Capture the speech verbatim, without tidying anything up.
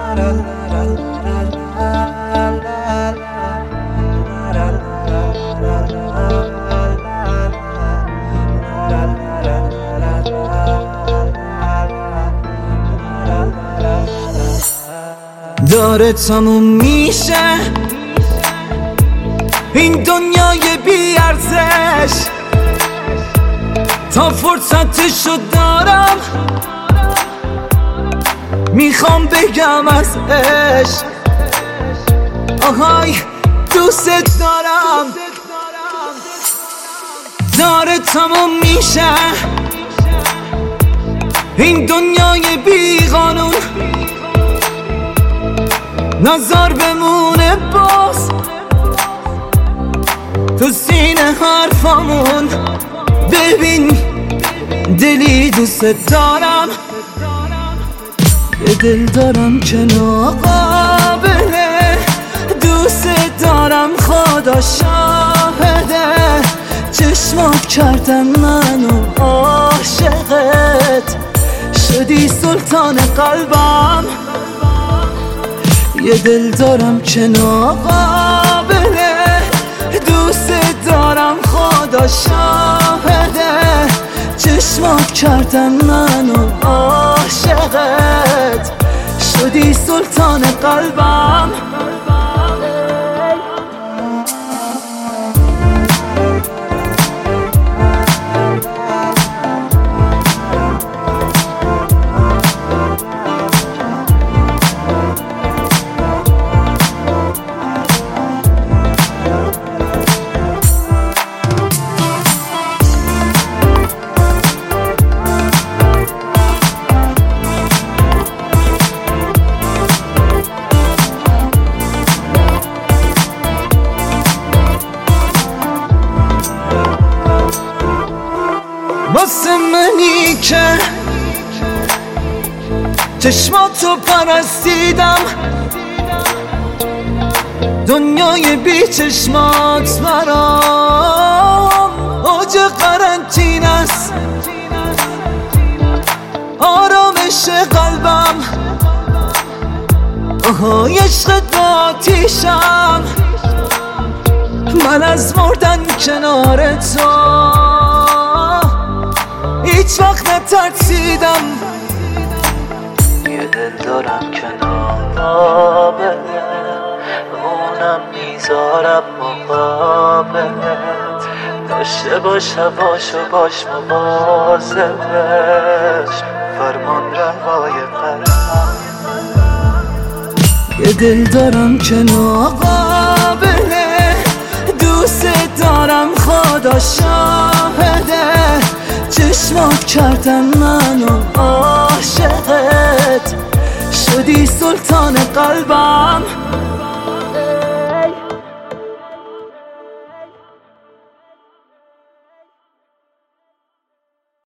داره تموم میشه این دنیای بی ارزش، تا فرصتشو دارم میخوام بگم از عشق. آهای دوست دارم. داره تموم میشه این دنیای بی قانون، نظر بمونه باز تو سینه حرفامون. ببین دلی دوست دارم، یه دل دارم که ناقابله، دوست دارم خدا شاهده، چشمات کردن منو عاشقت، شدی سلطان قلبم. یه دل دارم که ناقابله، دوست دارم خدا شاهده، چشمات کردن منو عاشقت، شدی سلطان قلبم. واسه منی که چشماتو پرستیدم، دنیای بی چشمات برام اوج قرنطین است، آرامش قلبم. آهای عشق آتیشم، من از مردن کنار تو هیچ وقت نترسیدم. یه دل دارم که ناقابله، اونم میذارم مقابلت، داشته باش هواشو باش مواظبش، فرمان روای قلبم. یه دل دارم که ناقابله، دوست دارم خدا شاهده، چشمات کردن منو عاشقت، شدی سلطان قلبم.